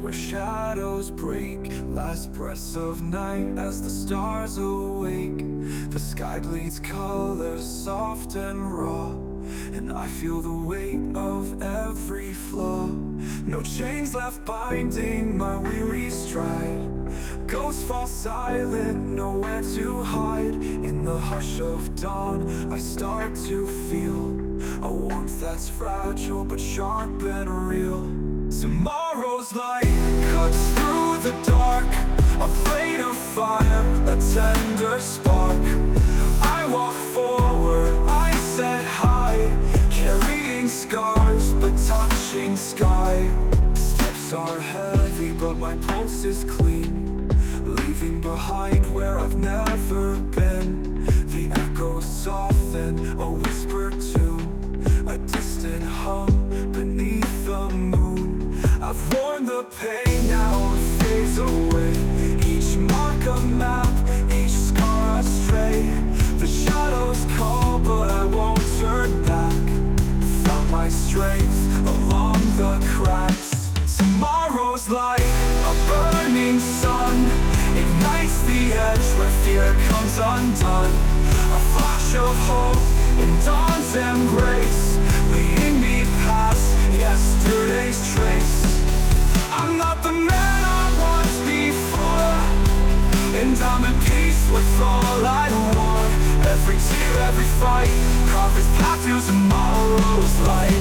where shadows break. Last breaths of night as the stars awake. The sky bleeds colors soft and raw, and I feel the weight of every flaw. No chains left binding my weary stride. Ghosts fall silent, nowhere to hide. In the hush of dawn, I start to feel a warmth that's fragile but sharp and real. Tomorrow's light cuts through the dark, a flame of fire, a tender spark. I walk forward, I set high, carrying scars but touching sky. Steps are heavy but my pulse is clean, leaving behind where I've never been. The echoes soften, a whisper tune, a distant hum beneath the moon. I've worn the pain, now it fades away. Each mark a map, each scar a stray. The shadows call but I won't turn back. Found my strength along the cracks. Tomorrow's light, a burning sun, ignites the edge where fear comes undone. A flash of hope in dawn's embrace, leading me past yesterday's trace. I'm not the man I was before, and I'm at peace with all I wore. Every tear, every fight, carve this path to tomorrow's light.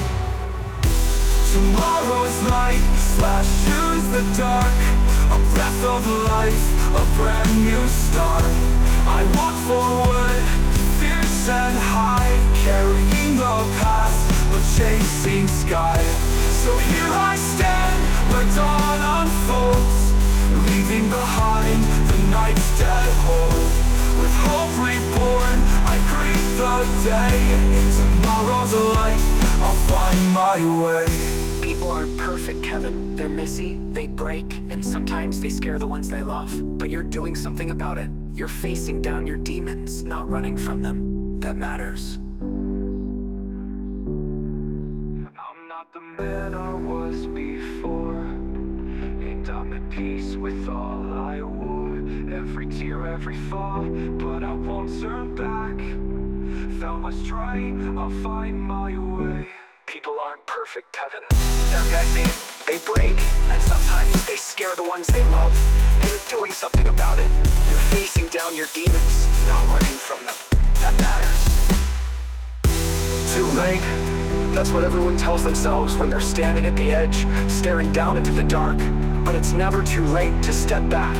Tomorrow's light slashes the dark, a breath of life, a brand new start. I walk forward, fierce and high, carrying the past, but chasing sky. So here I stand, where dawn unfolds, leaving behind the night's dead hold. With hope reborn, I greet the day. In tomorrow's light, I'll find my way. People aren't perfect, Kevin. They're messy, they break, and sometimes they scare the ones they love. But you're doing something about it. You're facing down your demons, not running from them. That matters. I'm not the man I was before, and I'm at peace with all I wore. Every tear, every fall, but I won't turn back. Found my strength, I'll find my way. People aren't perfect, Kevin. They're messy, they break, and sometimes they scare the ones they love. And you're doing something about it. You're facing down your demons, not running from them. That matters. Too late. That's what everyone tells themselves when they're standing at the edge, staring down into the dark. But it's never too late to step back.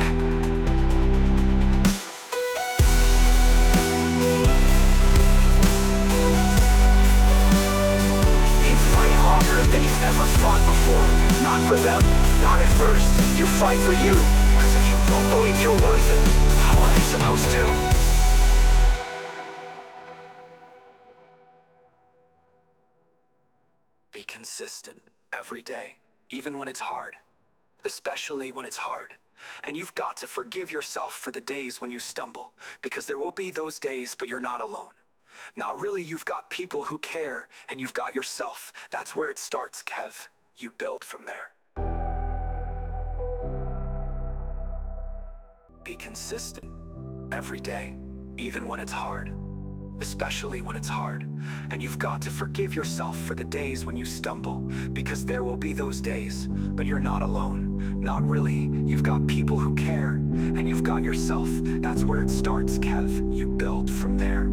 Than you've never fought before. Not for them, not at first. You fight for you, cause if you don't believe you're worth it, how are you supposed to? Be consistent every day, even when it's hard. Especially when it's hard. And you've got to forgive yourself for the days when you stumble, because there will be those days, but you're not alone. Not really, you've got people who care, and you've got yourself. That's where it starts, Kev. You build from there. Be consistent every day, even when it's hard. Especially when it's hard. And you've got to forgive yourself for the days when you stumble, because there will be those days, but you're not alone. Not really, you've got people who care, and you've got yourself. That's where it starts, Kev. You build from there.